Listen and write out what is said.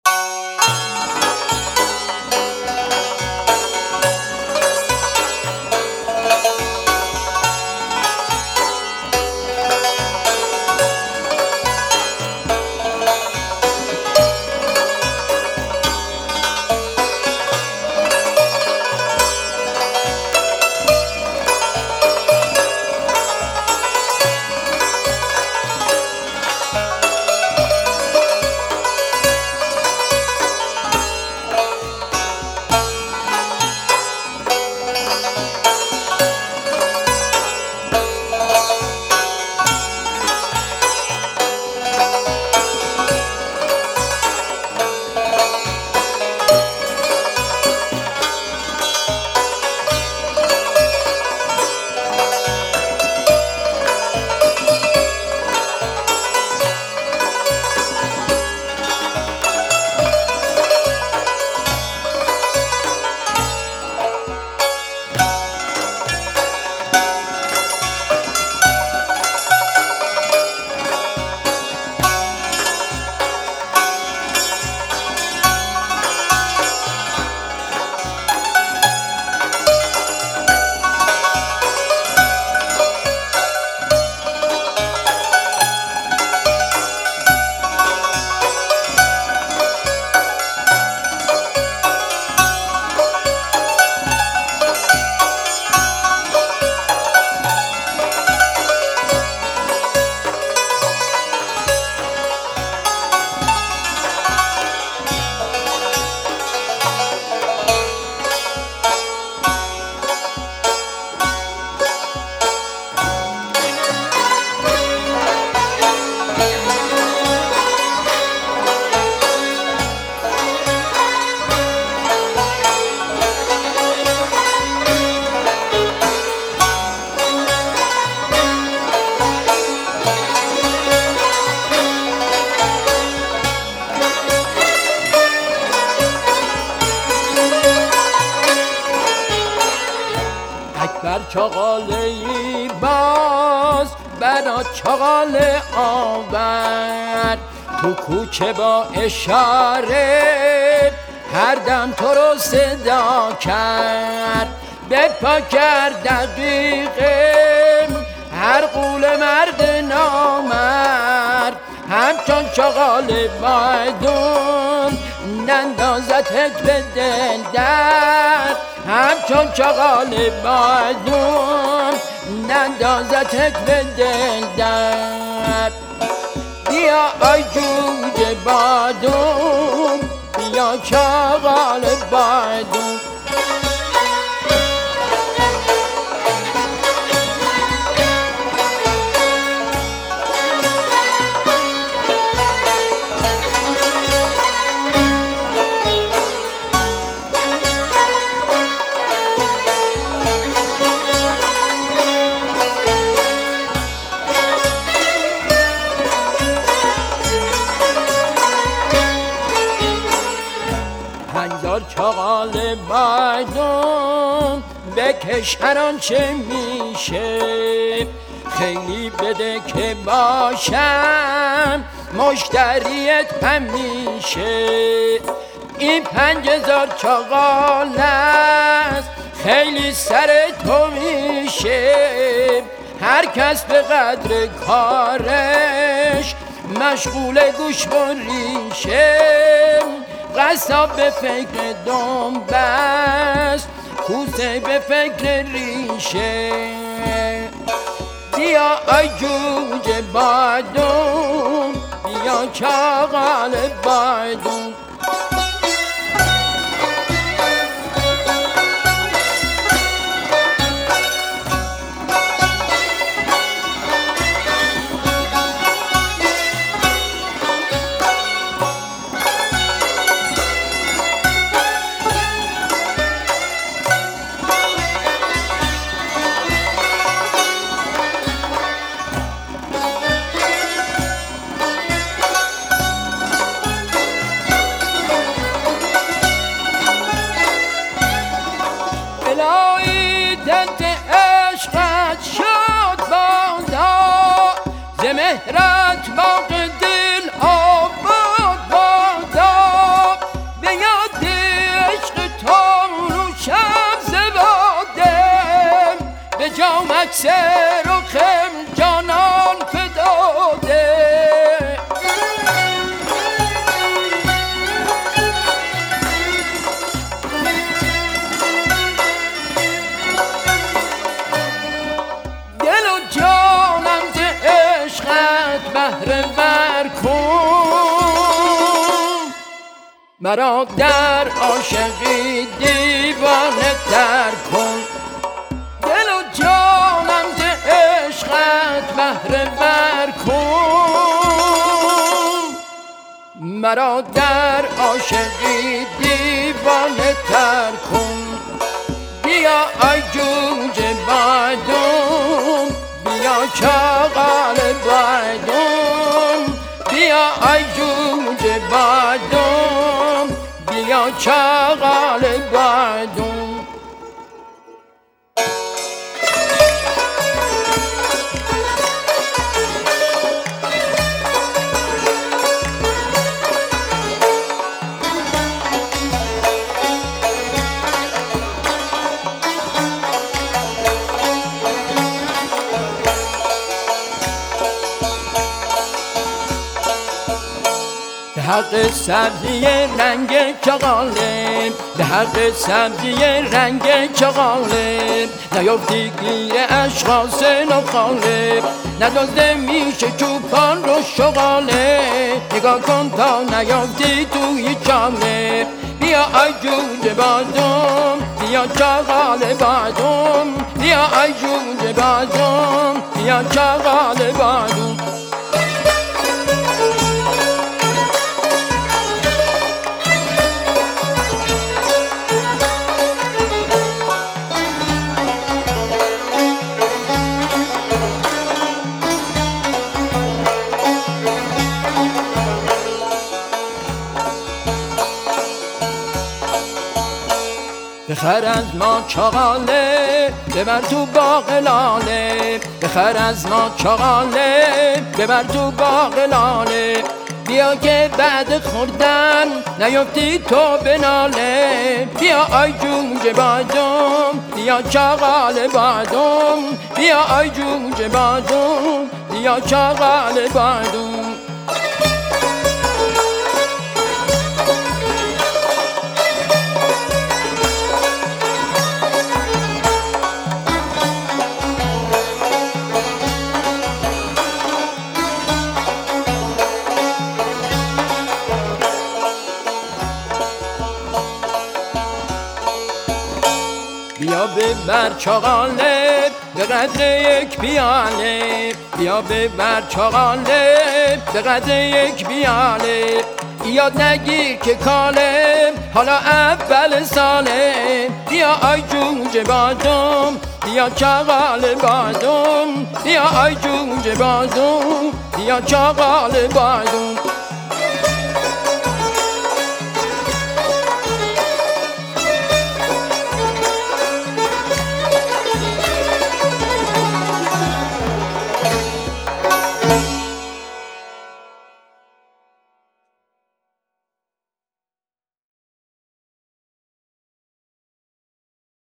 بر چغالی باز برا چغاله آورد، تو کوچه با اشاره هر دم تو رو صدا کرد. به پا کرد دقیقه هر قول مرد نامرد، همچون چغال بایدون نندازتت به دل درد، همچون چغال بایدون نندازتت به دل درد. بیا ای جوجه بادون، بیا چغال بایدون. هزار چغال بایدون بکش هر آنچه میشه، خیلی بده که باشم مشتریت همیشه. این 5000 چغال است خیلی سر تو میشه، هر کس به قدر کارش مشغول گوش و ریشه. قصاب به فکر دنبه است، کوسه به فکر ریشه. بیا ای جوجه بایدون، بیا چغال بایدون. عکس رخم جانان فتاده دل و جانم ز عشقت بهره ور کن مرا در عاشقی دیوانه تر کن دل و جانم ز عشقت بهره ور کن مرا در عاشقی دیوانه تر کن بیا ای جوجه بادوم بیا چغال بادوم بیا ای جوجه بادوم بیا چغال بادوم به حق سبزی رنگ چغاله به حق سبزی رنگ چغاله نیافتی گیر اشخاص نخاله ندازده میشه چوپان رو شغاله نگاه کن تا نیافتی توی چاله بیا ای جوجه بادوم بیا چغاله بادوم بیا ای جوجه بادوم بیا چغاله بادوم بخر از ما چغاله ببر تو باغ لاله بخر از ما چغاله ببر تو باغ لاله بیا که بعد خوردن نیفتی تو به ناله بیا ای جوجه بادوم بیا چغاله بادوم بیا ای جوجه بادوم بیا چغاله بادوم بیا ببر چغاله به قدر یک پیاله بیا ببر چغاله به قدر یک پیاله یاد نگیر که کاله حالا اول ساله بیا ای جوجه بادوم بیا چغاله بادوم بیا ای جوجه بادوم بیا چغاله بادوم